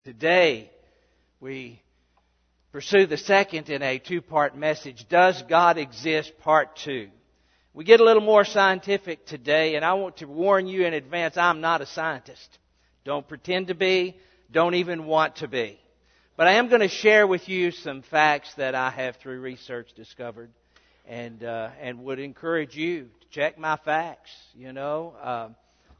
Today, we pursue the second in a two-part message, Does God Exist? Part 2. We get a little more scientific today, and I want to warn you in advance, I'm not a scientist. Don't pretend to be, don't even want to be. But I am going to share with you some facts that I have through research discovered, and would encourage you to check my facts, and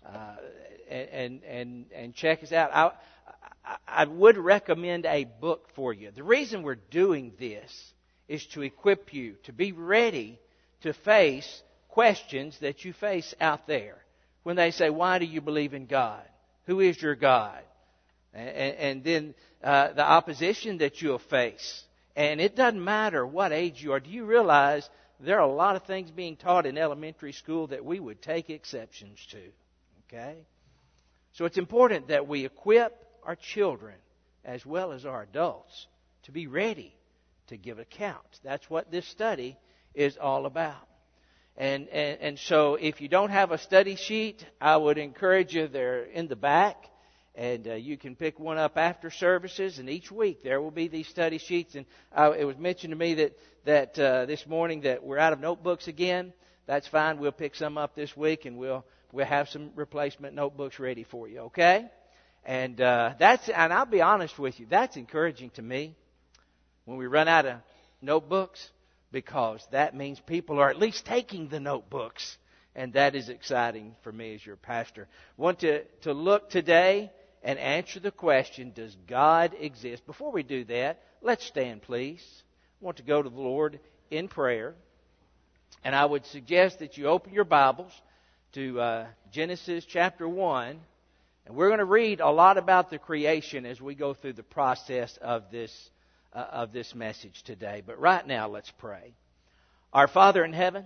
check us out. I would recommend a book for you. The reason we're doing this is to equip you to be ready to face questions that you face out there. When they say, why do you believe in God? Who is your God? And then the opposition that you'll face. And it doesn't matter what age you are. Do you realize there are a lot of things being taught in elementary school that we would take exceptions to? Okay? So it's important that we equip our children as well as our adults to be ready to give account. That's what this study is all about. And so if you don't have a study sheet, I would encourage you, they're in the back, and you can pick one up after services, and each week there will be these study sheets. And it was mentioned to me that this morning that we're out of notebooks again. That's fine. We'll pick some up this week, and we'll have some replacement notebooks ready for you, okay? And I'll be honest with you, that's encouraging to me when we run out of notebooks, because that means people are at least taking the notebooks, and that is exciting for me as your pastor. I want to look today and answer the question, does God exist? Before we do that, let's stand, please. I want to go to the Lord in prayer, and I would suggest that you open your Bibles to Genesis chapter 1. And we're going to read a lot about the creation as we go through the process of this message today. But right now, let's pray. Our Father in heaven,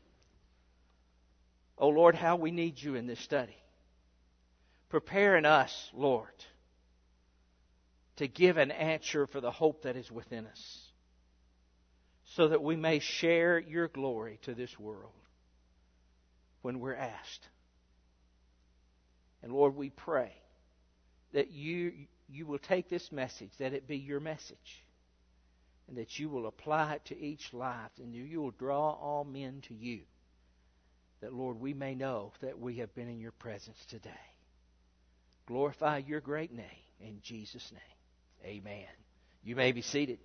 oh Lord, how we need you in this study. Preparing us, Lord, to give an answer for the hope that is within us, so that we may share your glory to this world when we're asked. And Lord, we pray that you will take this message, that it be your message, and that you will apply it to each life, and you will draw all men to you, that, Lord, we may know that we have been in your presence today. Glorify your great name in Jesus' name. Amen. You may be seated.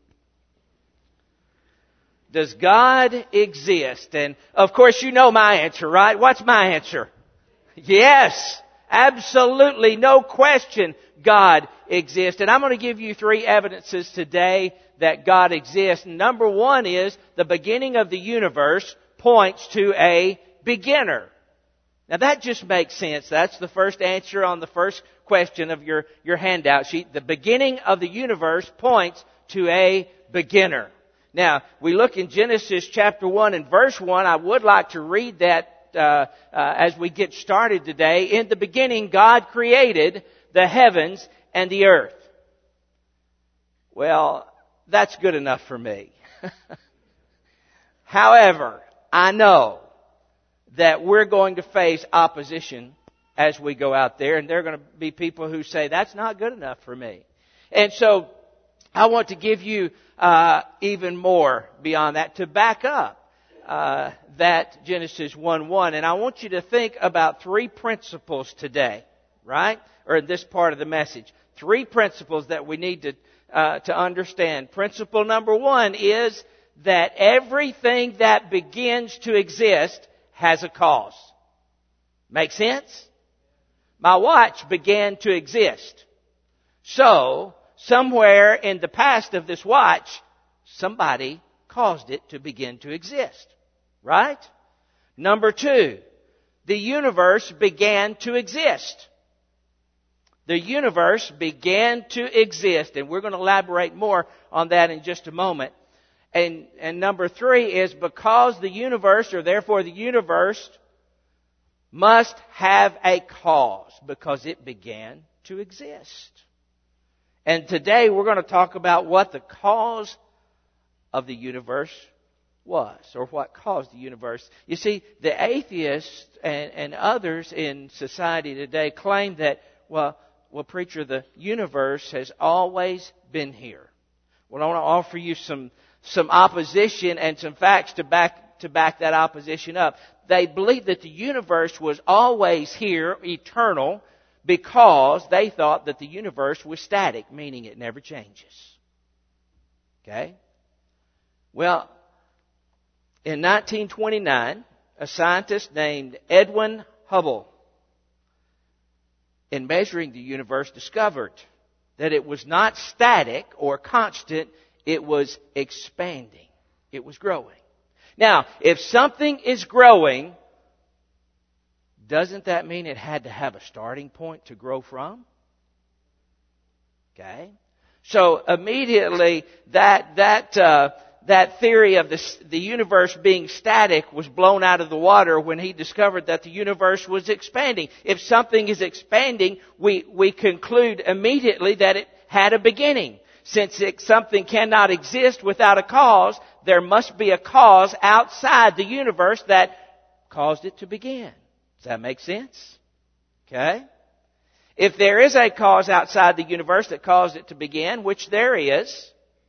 Does God exist? And, of course, you know my answer, right? What's my answer? Yes. Absolutely, no question, God exists. And I'm going to give you 3 evidences today that God exists. Number 1 is the beginning of the universe points to a beginner. Now that just makes sense. That's the first answer on the first question of your handout sheet. The beginning of the universe points to a beginner. Now, we look in Genesis chapter 1 and verse 1. I would like to read that as we get started today. In the beginning, God created the heavens and the earth. Well, that's good enough for me. However, I know that we're going to face opposition as we go out there, and there are going to be people who say, that's not good enough for me. And so, I want to give you even more beyond that to back up that Genesis 1:1. And I want you to think about 3 principles today, right? Or in this part of the message. 3 principles that we need to understand. Principle number 1 is that everything that begins to exist has a cause. Make sense? My watch began to exist. So, somewhere in the past of this watch, somebody caused it to begin to exist. Right? Number 2, the universe began to exist. The universe began to exist, and we're going to elaborate more on that in just a moment. And number 3 is because the universe, or therefore the universe, must have a cause because it began to exist. And today we're going to talk about what the cause of the universe was, or what caused the universe. You see, the atheists and others in society today claim that, well, well, preacher, the universe has always been here. Well, I want to offer you some opposition and some facts to back that opposition up. They believed that the universe was always here, eternal, because they thought that the universe was static, meaning it never changes. Okay? Well, in 1929, a scientist named Edwin Hubble, in measuring the universe, discovered that it was not static or constant, it was expanding. It was growing. Now, if something is growing, doesn't that mean it had to have a starting point to grow from? Okay? So immediately that theory of the universe being static was blown out of the water when he discovered that the universe was expanding. If something is expanding, we conclude immediately that it had a beginning. Since something cannot exist without a cause, there must be a cause outside the universe that caused it to begin. Does that make sense? Okay? If there is a cause outside the universe that caused it to begin, which there is,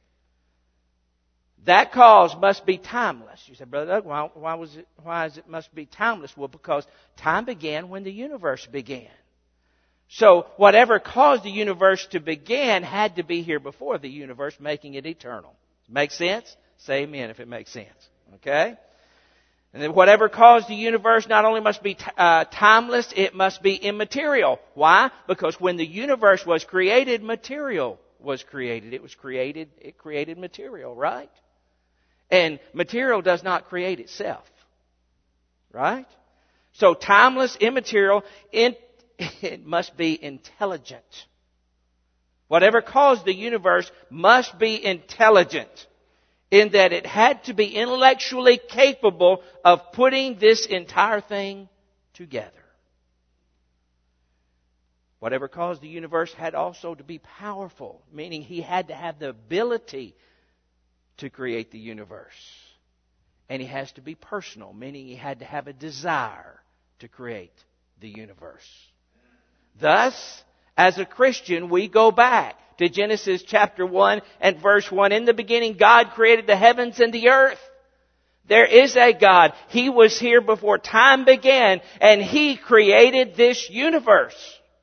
that cause must be timeless. You say, Brother Doug, why is it must be timeless? Well, because time began when the universe began. So whatever caused the universe to begin had to be here before the universe, making it eternal. Make sense? Say amen if it makes sense. Okay? And then whatever caused the universe not only must be timeless, it must be immaterial. Why? Because when the universe was created, material was created. It created material, right? And material does not create itself. Right? So timeless, immaterial, it must be intelligent. Whatever caused the universe must be intelligent, in that it had to be intellectually capable of putting this entire thing together. Whatever caused the universe had also to be powerful, meaning he had to have the ability to create the universe. And he has to be personal, meaning he had to have a desire to create the universe. Thus, as a Christian, we go back to Genesis chapter 1 and verse 1. In the beginning, God created the heavens and the earth. There is a God. He was here before time began, and He created this universe.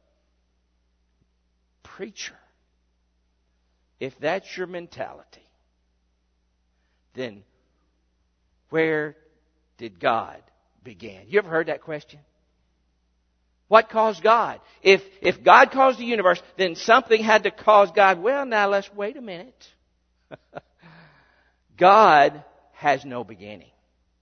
Preacher, if that's your mentality, then where did God begin? You ever heard that question? What caused God? If God caused the universe, then something had to cause God. Well, now let's wait a minute. God has no beginning.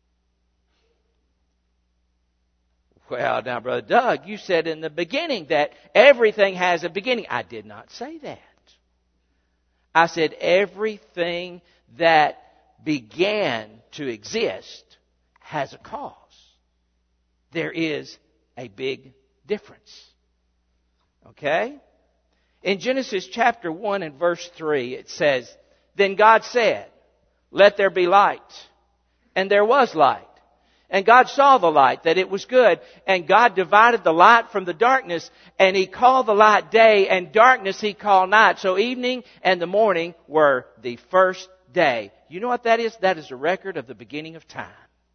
Well, now, Brother Doug, you said in the beginning that everything has a beginning. I did not say that. I said everything that began to exist has a cause. There is a big difference. Okay? In Genesis chapter 1 and verse 3, it says, Then God said, Let there be light. And there was light. And God saw the light, that it was good. And God divided the light from the darkness. And He called the light day, and darkness He called night. So evening and the morning were the first day. You know what that is? That is a record of the beginning of time.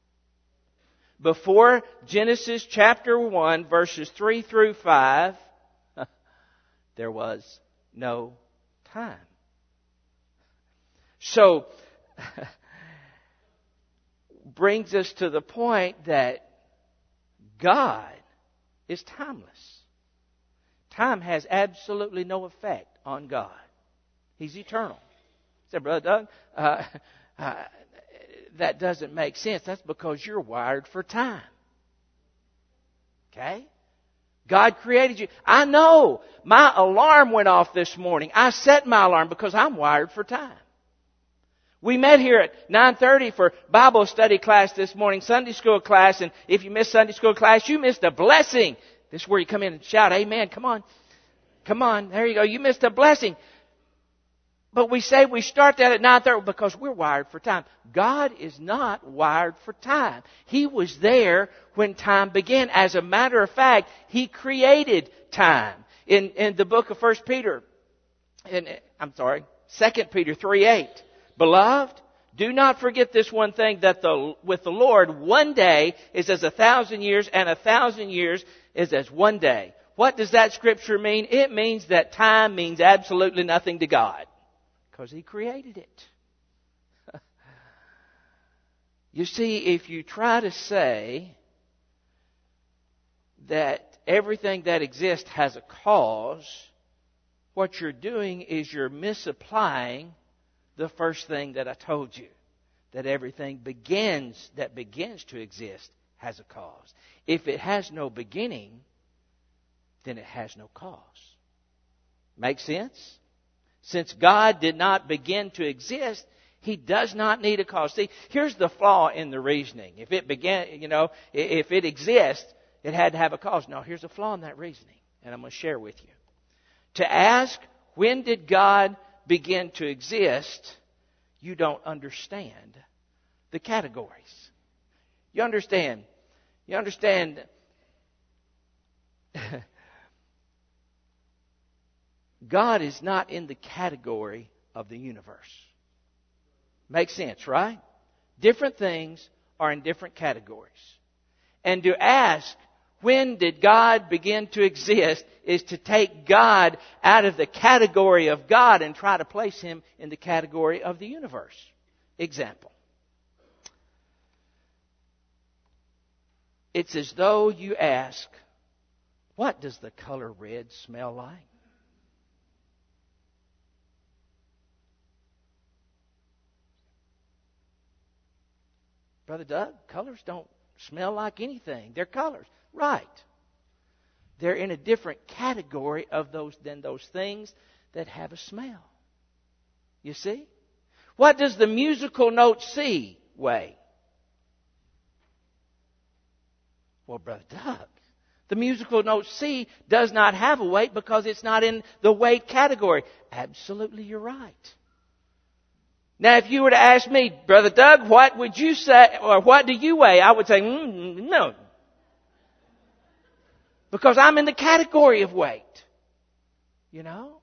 Before Genesis chapter 1, verses 3 through 5, there was no time. So, brings us to the point that God is timeless. Time has absolutely no effect on God. He's eternal. I said, Brother Doug, that doesn't make sense. That's because you're wired for time. Okay? God created you. I know. My alarm went off this morning. I set my alarm because I'm wired for time. We met here at 9:30 for Bible study class this morning, Sunday school class, and if you missed Sunday school class, you missed a blessing. This is where you come in and shout, Amen. Come on. Come on. There you go. You missed a blessing. But we say we start that at 9:30 because we're wired for time. God is not wired for time. He was there when time began. As a matter of fact, He created time. In the book of 2 Peter 3:8. Beloved, do not forget this one thing, that with the Lord, one day is as 1,000 years, and 1,000 years is as one day. What does that scripture mean? It means that time means absolutely nothing to God, because He created it. You see, if you try to say that everything that exists has a cause, what you're doing is you're misapplying the first thing that I told you, that everything that begins to exist has a cause. If it has no beginning, then it has no cause. Make sense? Since God did not begin to exist, He does not need a cause. See, here's the flaw in the reasoning. If it exists, it had to have a cause. No, here's a flaw in that reasoning, and I'm going to share with you. To ask, when did God begin to exist, you don't understand the categories. You understand? God is not in the category of the universe. Makes sense, right? Different things are in different categories. And to ask, when did God begin to exist, is to take God out of the category of God and try to place Him in the category of the universe. Example. It's as though you ask, what does the color red smell like? Brother Doug, colors don't smell like anything. They're colors. Right. They're in a different category than those things that have a smell. You see? What does the musical note C weigh? Well, Brother Doug, the musical note C does not have a weight because it's not in the weight category. Absolutely, you're right. Now, if you were to ask me, Brother Doug, what would you say, or what do you weigh? I would say, no. Because I'm in the category of weight. You know?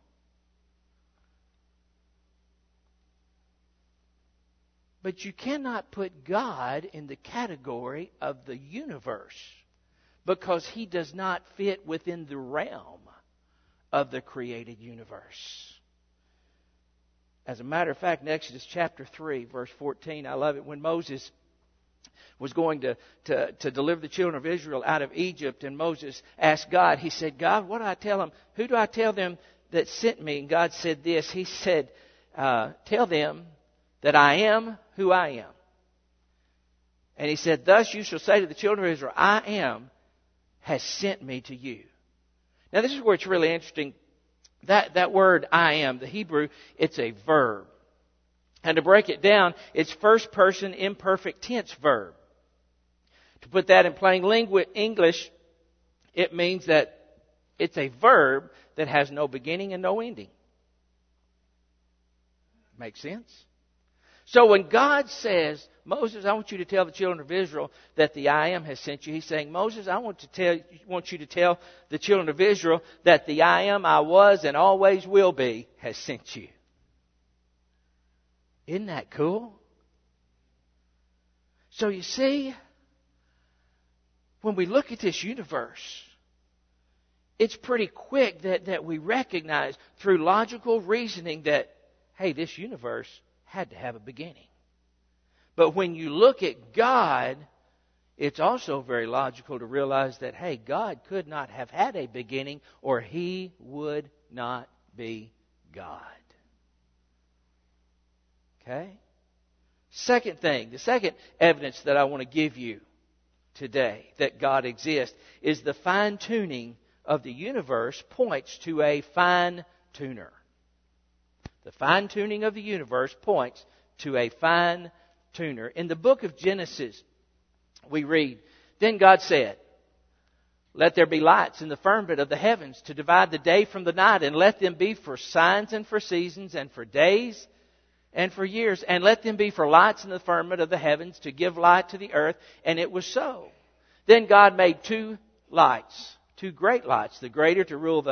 But you cannot put God in the category of the universe, because He does not fit within the realm of the created universe. As a matter of fact, in Exodus chapter 3, verse 14, I love it. When Moses was going to deliver the children of Israel out of Egypt, and Moses asked God, he said, God, what do I tell them? Who do I tell them that sent me? And God said this. He said, tell them that I am who I am. And He said, thus you shall say to the children of Israel, I am has sent me to you. Now this is where it's really interesting. That word, I am, the Hebrew, it's a verb. And to break it down, it's first person imperfect tense verb. To put that in plain English, it means that it's a verb that has no beginning and no ending. Makes sense? So when God says, Moses, I want you to tell the children of Israel that the I am has sent you, He's saying, Moses, I want you to tell the children of Israel that the I am, I was, and always will be has sent you. Isn't that cool? So you see, when we look at this universe, it's pretty quick that we recognize through logical reasoning that, hey, this universe had to have a beginning. But when you look at God, it's also very logical to realize that, hey, God could not have had a beginning, or He would not be God. Okay? Second thing, the second evidence that I want to give you today that God exists is the fine-tuning of the universe points to a fine-tuner. The fine-tuning of the universe points to a fine-tuner. In the book of Genesis, we read, Then God said, Let there be lights in the firmament of the heavens to divide the day from the night, and let them be for signs and for seasons and for days and for years. And let them be for lights in the firmament of the heavens to give light to the earth. And it was so. Then God made two lights, two great lights, the greater to rule the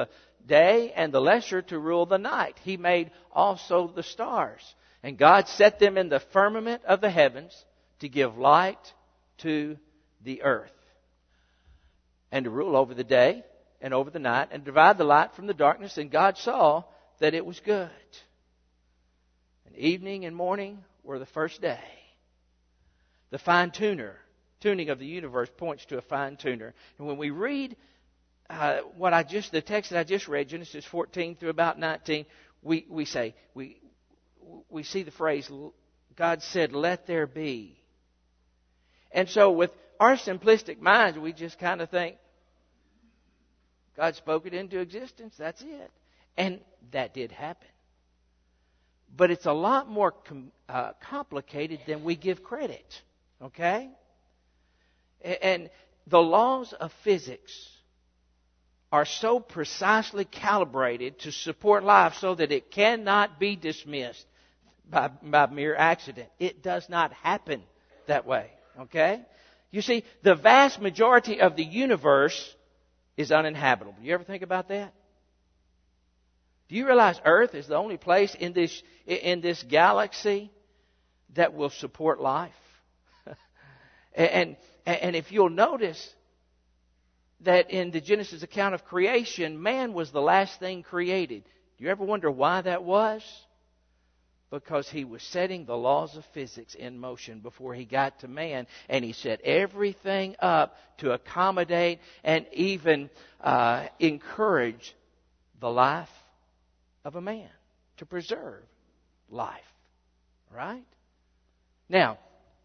day and the lesser to rule the night. He made also the stars. And God set them in the firmament of the heavens to give light to the earth, and to rule over the day and over the night, and divide the light from the darkness. And God saw that it was good. And evening and morning were the first day. The tuning of the universe points to a fine tuner. And when we read the text that I just read, Genesis 14 through about 19, we see the phrase, God said, "Let there be." And so with our simplistic minds, we just kind of think, God spoke it into existence, that's it. And that did happen. But it's a lot more complicated than we give credit. Okay? And the laws of physics are so precisely calibrated to support life so that it cannot be dismissed by mere accident. It does not happen that way. Okay? You see, the vast majority of the universe is uninhabitable. Do you ever think about that? Do you realize Earth is the only place in this galaxy that will support life? and if you'll notice that in the Genesis account of creation, man was the last thing created. Do you ever wonder why that was? Because he was setting the laws of physics in motion before he got to man. And he set everything up to accommodate and even encourage the life of a man, to preserve life. Right? Now,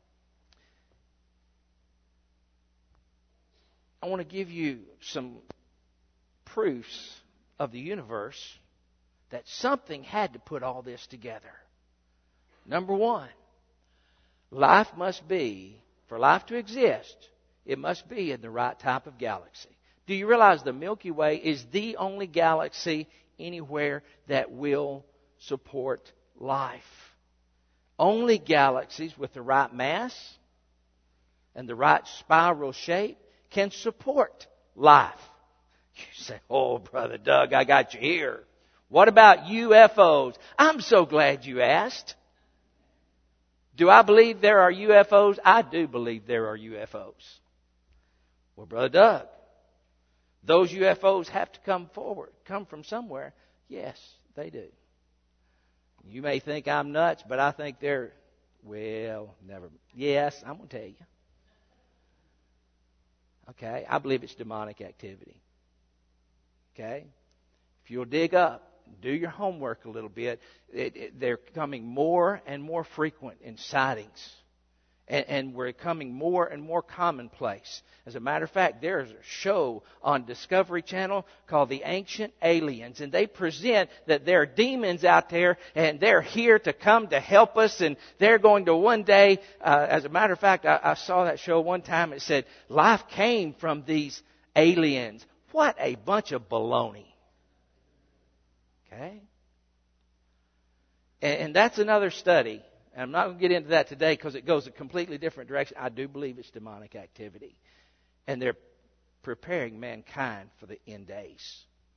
I want to give you some proofs of the universe that something had to put all this together. Number one, for life to exist, it must be in the right type of galaxy. Do you realize the Milky Way is the only galaxy anywhere that will support life? Only galaxies with the right mass and the right spiral shape can support life. You say, "Oh, Brother Doug, I got you here. What about UFOs?" I'm so glad you asked. Do I believe there are UFOs? I do believe there are UFOs. Well, Brother Doug, those UFOs have to come from somewhere. Yes, they do. You may think I'm nuts, but I think yes, I'm going to tell you. Okay, I believe it's demonic activity. Okay? If you'll dig up, do your homework a little bit, they're becoming more and more frequent in sightings. And we're becoming more and more commonplace. As a matter of fact, there's a show on Discovery Channel called The Ancient Aliens. And they present that there are demons out there and they're here to come to help us. And they're going to one day, as a matter of fact, I saw that show one time. It said, life came from these aliens. What a bunch of baloney. Okay? And that's another study. And I'm not going to get into that today because it goes a completely different direction. I do believe it's demonic activity. And they're preparing mankind for the end days.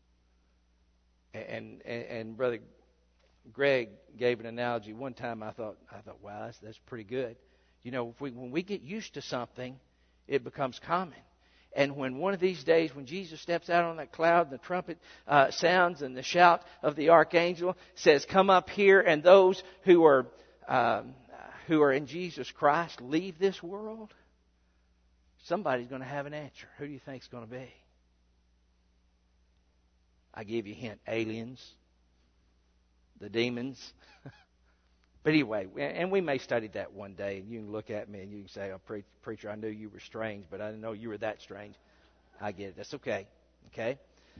And Brother Greg gave an analogy one time. I thought, wow, that's pretty good. You know, when we get used to something, it becomes common. And when one of these days, when Jesus steps out on that cloud and the trumpet sounds and the shout of the archangel says, "Come up here," and those who are in Jesus Christ leave this world, somebody's going to have an answer. Who do you think it's going to be? I give you a hint. Aliens. The demons. But anyway, and we may study that one day, and you can look at me and you can say, "Oh, preacher, I knew you were strange, but I didn't know you were that strange." I get it. That's okay. Okay?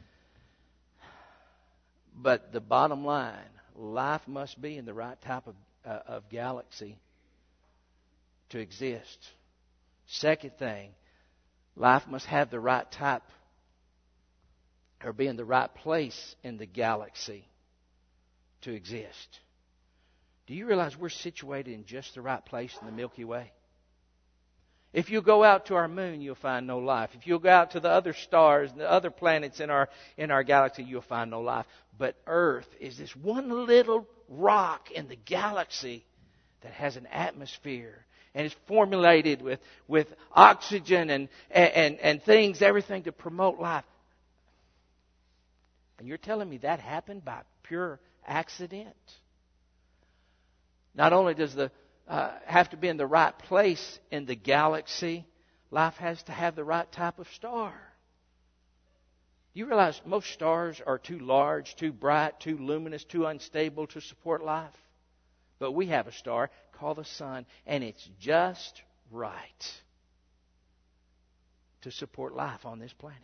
But the bottom line, life must be in the right type of galaxy to exist. Second thing, life must have the right type or be in the right place in the galaxy to exist. Do you realize we're situated in just the right place in the Milky Way? If you go out to our moon, you'll find no life. If you go out to the other stars and the other planets in our galaxy, you'll find no life. But Earth is this one little rock in the galaxy that has an atmosphere and is formulated with oxygen and things, everything to promote life. And you're telling me that happened by pure accident? Not only does the have to be in the right place in the galaxy, life has to have the right type of star. You realize most stars are too large, too bright, too luminous, too unstable to support life? But we have a star called the sun, and it's just right to support life on this planet.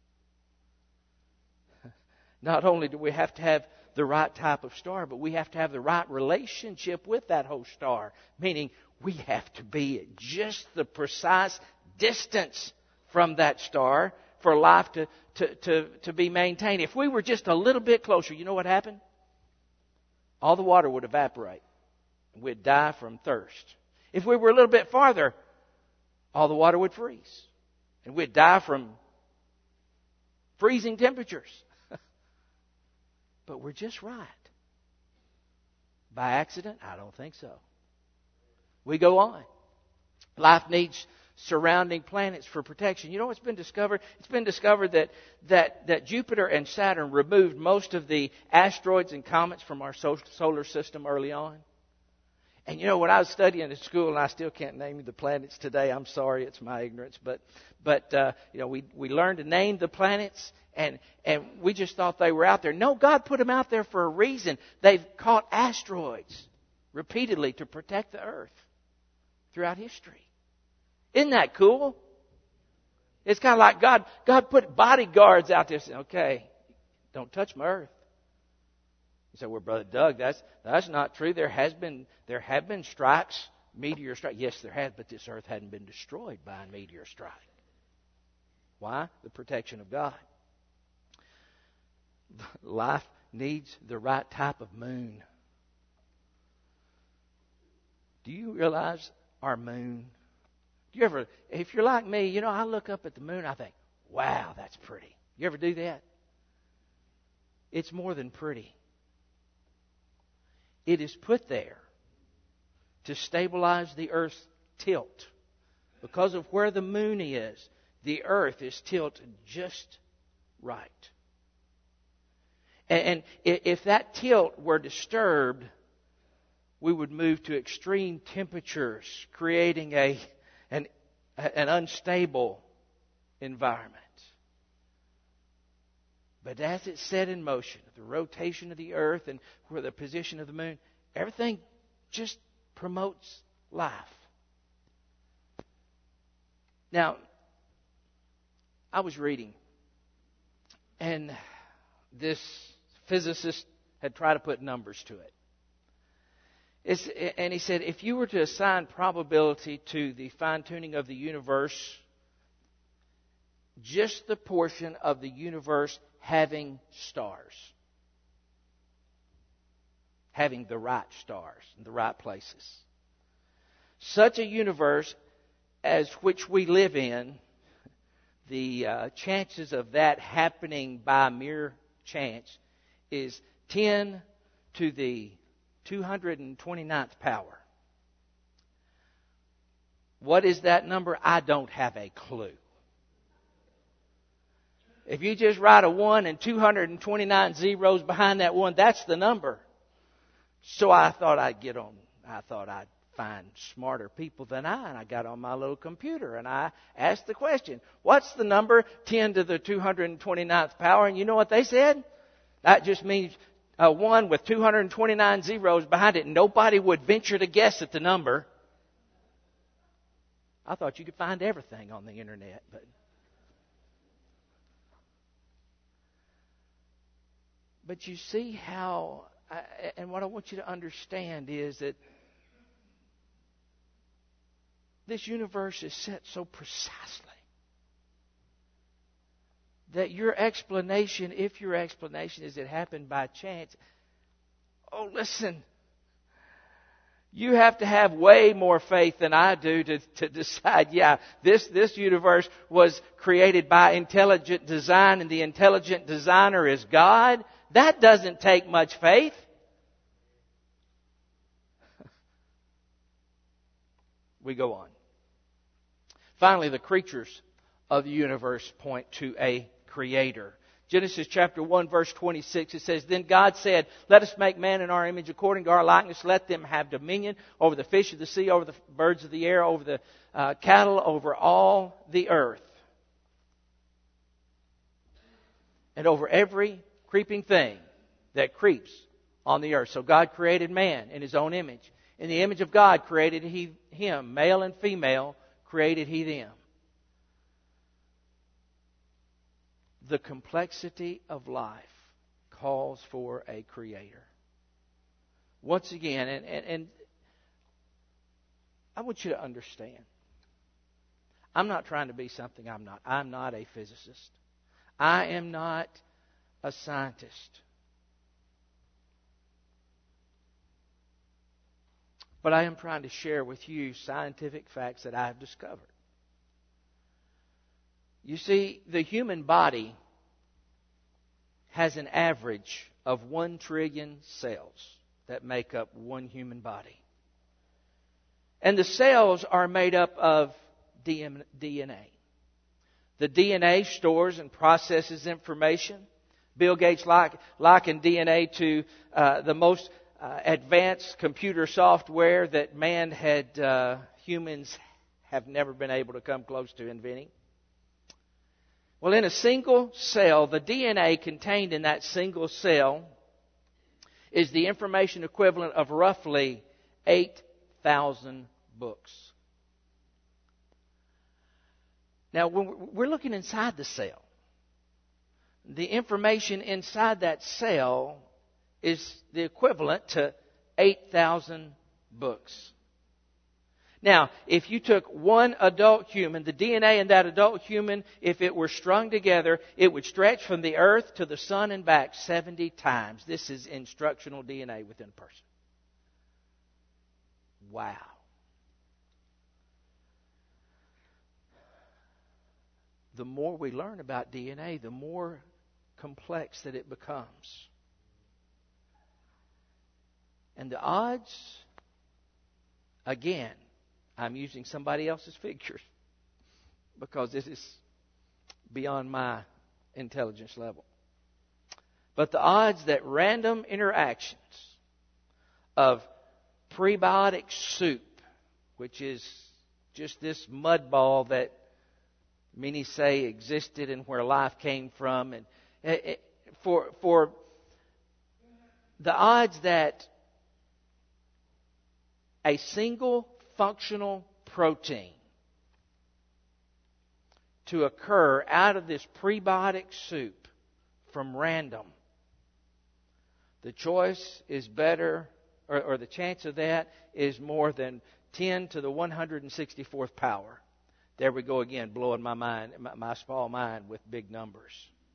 Not only do we have to have the right type of star, but we have to have the right relationship with that host star. Meaning, we have to be at just the precise distance from that star for life to be maintained. If we were just a little bit closer, you know what happened? All the water would evaporate. We'd die from thirst. If we were a little bit farther, all the water would freeze. And we'd die from freezing temperatures. But we're just right. By accident? I don't think so. We go on. Life needs surrounding planets for protection. You know what's been discovered? It's been discovered that Jupiter and Saturn removed most of the asteroids and comets from our solar system early on. And you know, when I was studying at school, and I still can't name the planets today, I'm sorry, it's my ignorance, but you know, we learned to name the planets, and we just thought they were out there. No, God put them out there for a reason. They've caught asteroids repeatedly to protect the earth throughout history. Isn't that cool? It's kind of like God put bodyguards out there saying, okay, don't touch my earth. You say, well, Brother Doug, that's not true. There have been strikes, meteor strikes. Yes, there has, but this earth hadn't been destroyed by a meteor strike. Why? The protection of God. Life needs the right type of moon. Do you realize our moon? Do you ever, if you're like me, you know, I look up at the moon, I think, wow, that's pretty. You ever do that? It's more than pretty. It is put there to stabilize the Earth's tilt. Because of where the moon is, the Earth is tilted just right. And if that tilt were disturbed, we would move to extreme temperatures, creating an unstable environment. But as it's set in motion, the rotation of the earth and where the position of the moon, everything just promotes life. Now, I was reading, and this physicist had tried to put numbers to it. And he said, if you were to assign probability to the fine-tuning of the universe, just the portion of the universe having stars, having the right stars in the right places, such a universe as which we live in, the chances of that happening by mere chance is 10 to the 229th power. What is that number? I don't have a clue. If you just write a 1 and 229 zeros behind that 1, that's the number. So I thought I'd find smarter people than I, and I got on my little computer and I asked the question, what's the number 10 to the 229th power? And you know what they said? That just means a 1 with 229 zeros behind it. Nobody would venture to guess at the number. I thought you could find everything on the internet, but you see how, and what I want you to understand is that this universe is set so precisely that your explanation, if your explanation is it happened by chance, oh, listen, You have to have way more faith than I do to decide, this universe was created by intelligent design and the intelligent designer is God. That doesn't take much faith. We go on. Finally, the creatures of the universe point to a creator. Genesis chapter 1 verse 26, it says, Then God said, Let us make man in our image according to our likeness. Let them have dominion over the fish of the sea, over the birds of the air, over the cattle, over all the earth. And over every creeping thing that creeps on the earth. So God created man in His own image. In the image of God created He him. Male and female created He them. The complexity of life calls for a creator. Once again, and I want you to understand, I'm not trying to be something I'm not. I'm not a physicist. I am not a scientist. But I am trying to share with you scientific facts that I have discovered. You see, the human body has an average of 1 trillion cells that make up one human body. And the cells are made up of DNA. The DNA stores and processes information. Bill Gates likened DNA to the most advanced computer software that humans have never been able to come close to inventing. Well, in a single cell, the DNA contained in that single cell is the information equivalent of roughly 8,000 books. Now, when we're looking inside the cell, the information inside that cell is the equivalent to 8,000 books. Now, if you took one adult human, the DNA in that adult human, if it were strung together, it would stretch from the earth to the sun and back 70 times. This is instructional DNA within a person. Wow. The more we learn about DNA, the more complex that it becomes. And the odds, again, I'm using somebody else's figures because this is beyond my intelligence level. But the odds that random interactions of prebiotic soup, which is just this mud ball that many say existed and where life came from, and for the odds that a single functional protein to occur out of this prebiotic soup from random, the choice is better, or the chance of that is more than 10 to the 164th power. There we go again, blowing my mind, my small mind with big numbers.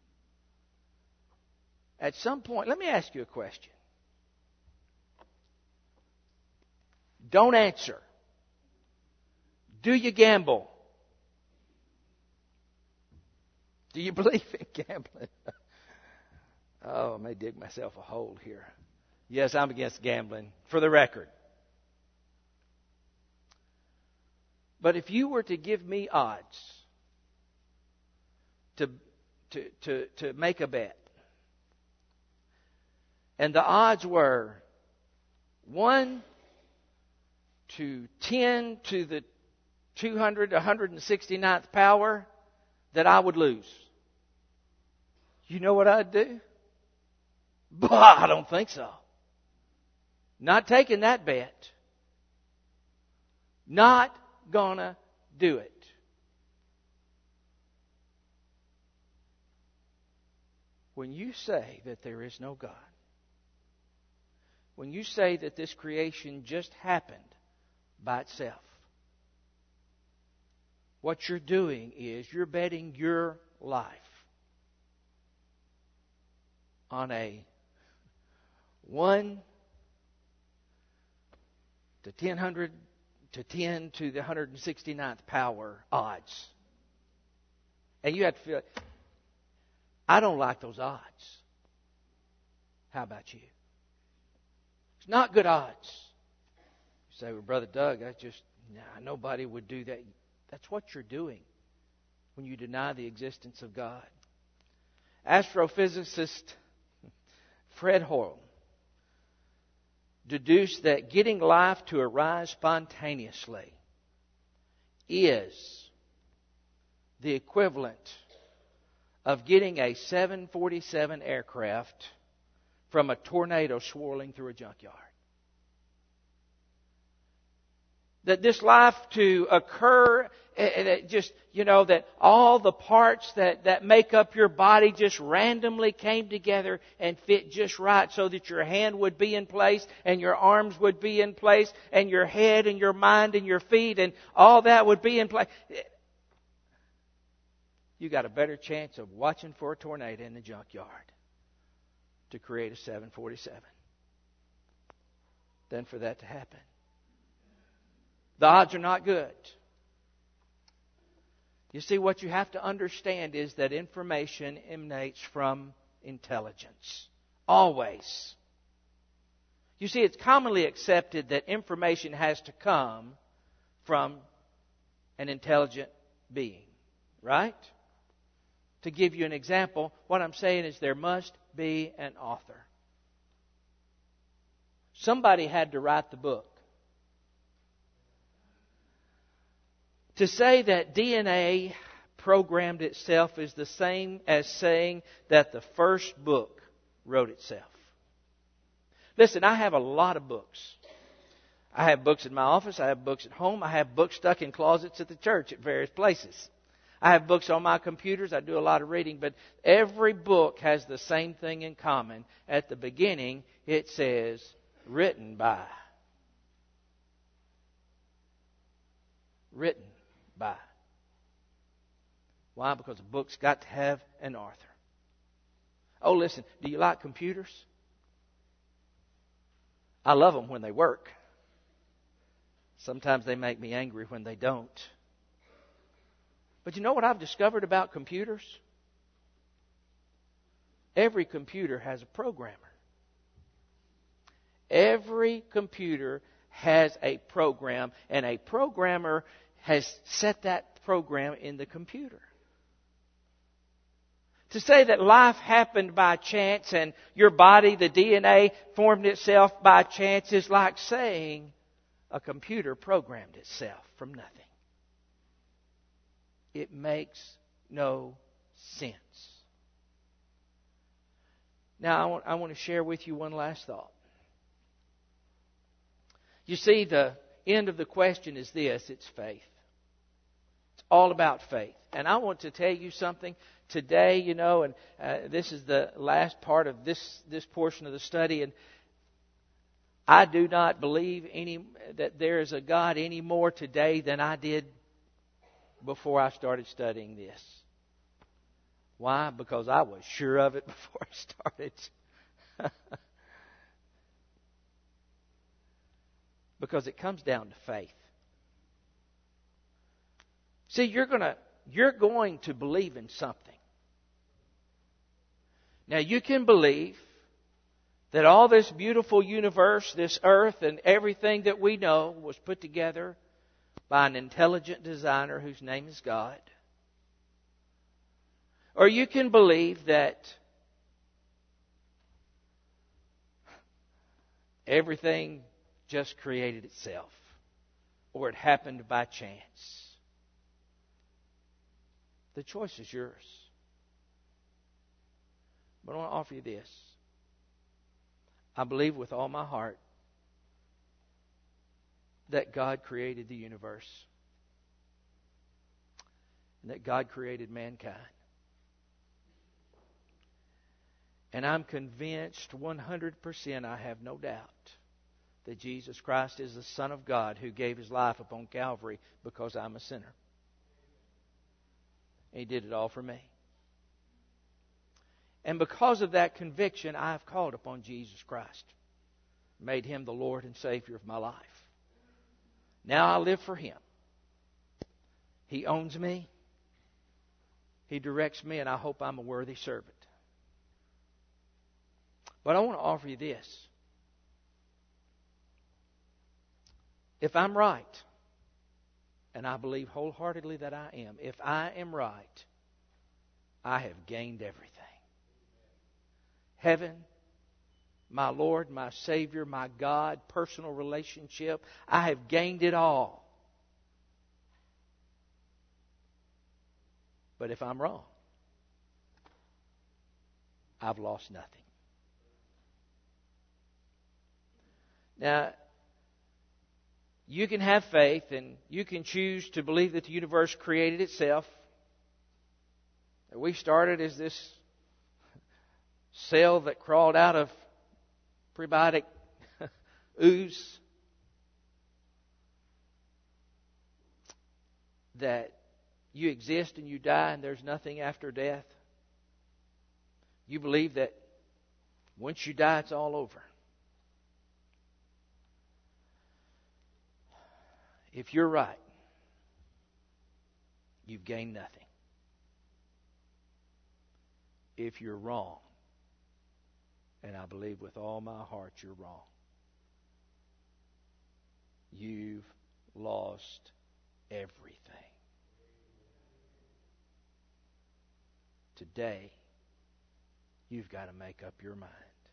At some point, let me ask you a question. Don't answer. Do you gamble? Do you believe in gambling? Oh, I may dig myself a hole here. Yes, I'm against gambling, for the record. But if you were to give me odds to make a bet, and the odds were 1 to 10 to the 169th power that I would lose, you know what I'd do? Bah, I don't think so. Not taking that bet. Not gonna do it. When you say that there is no God, when you say that this creation just happened by itself, what you're doing is you're betting your life on a 1 to 10 to the 169th power odds. And you have to feel, I don't like those odds. How about you? It's not good odds. You say, well, Brother Doug, nobody would do that. That's what you're doing when you deny the existence of God. Astrophysicist Fred Hoyle deduced that getting life to arise spontaneously is the equivalent of getting a 747 aircraft from a tornado swirling through a junkyard. That this life to occur, that all the parts that make up your body just randomly came together and fit just right so that your hand would be in place and your arms would be in place and your head and your mind and your feet and all that would be in place. You got a better chance of watching for a tornado in the junkyard to create a 747 than for that to happen. The odds are not good. You see, what you have to understand is that information emanates from intelligence. Always. You see, it's commonly accepted that information has to come from an intelligent being. Right? To give you an example, what I'm saying is there must be an author. Somebody had to write the book. To say that DNA programmed itself is the same as saying that the first book wrote itself. Listen, I have a lot of books. I have books in my office. I have books at home. I have books stuck in closets at the church at various places. I have books on my computers. I do a lot of reading. But every book has the same thing in common. At the beginning, it says, written by. Written by. Why? Because a book's got to have an author. Oh, listen, do you like computers? I love them when they work. Sometimes they make me angry when they don't. But you know what I've discovered about computers? Every computer has a programmer. Every computer has a program, and a programmer has set that program in the computer. To say that life happened by chance and your body, the DNA, formed itself by chance is like saying a computer programmed itself from nothing. It makes no sense. Now, I want to share with you one last thought. You see, the end of the question is this. It's faith. It's all about faith. And I want to tell you something today, and this is the last part of this portion of the study. And I do not believe that there is a God any more today than I did before I started studying this. Why? Because I was sure of it before I started. Because it comes down to faith. See, you're going to believe in something. Now, you can believe that all this beautiful universe, this earth, and everything that we know was put together by an intelligent designer whose name is God. Or you can believe that everything just created itself, or it happened by chance. The choice is yours. But I want to offer you this. I believe with all my heart that God created the universe, and that God created mankind. And I'm convinced 100%, I have no doubt, that Jesus Christ is the Son of God who gave His life upon Calvary because I'm a sinner. And He did it all for me. And because of that conviction, I have called upon Jesus Christ, made Him the Lord and Savior of my life. Now I live for Him. He owns me. He directs me, and I hope I'm a worthy servant. But I want to offer you this. If I'm right, and I believe wholeheartedly that I am, if I am right, I have gained everything. Heaven, my Lord, my Savior, my God, personal relationship, I have gained it all. But if I'm wrong, I've lost nothing. Now, you can have faith and you can choose to believe that the universe created itself. We started as this cell that crawled out of prebiotic ooze. That you exist and you die and there's nothing after death. You believe that once you die, it's all over. If you're right, you've gained nothing. If you're wrong, and I believe with all my heart you're wrong, you've lost everything. Today, you've got to make up your mind.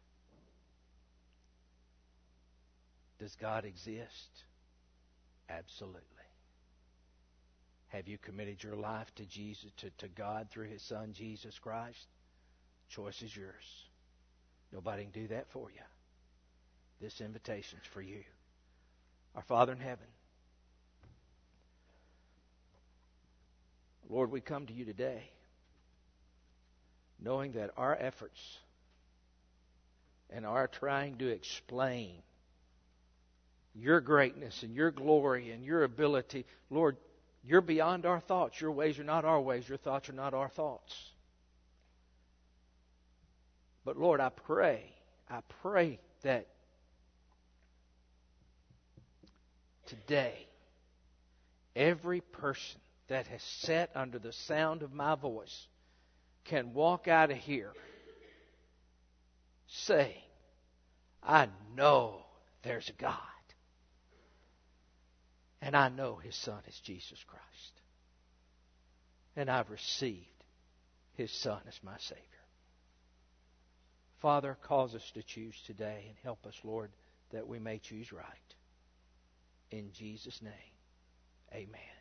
Does God exist? Absolutely. Have you committed your life to Jesus, to God through His Son, Jesus Christ? Choice is yours. Nobody can do that for you. This invitation's for you. Our Father in heaven, Lord, we come to you today knowing that our efforts and our trying to explain your greatness and your glory and your ability, Lord, you're beyond our thoughts. Your ways are not our ways. Your thoughts are not our thoughts. But Lord, I pray that today, every person that has sat under the sound of my voice can walk out of here saying, I know there's a God. And I know His Son is Jesus Christ. And I've received His Son as my Savior. Father, cause us to choose today and help us, Lord, that we may choose right. In Jesus' name, amen.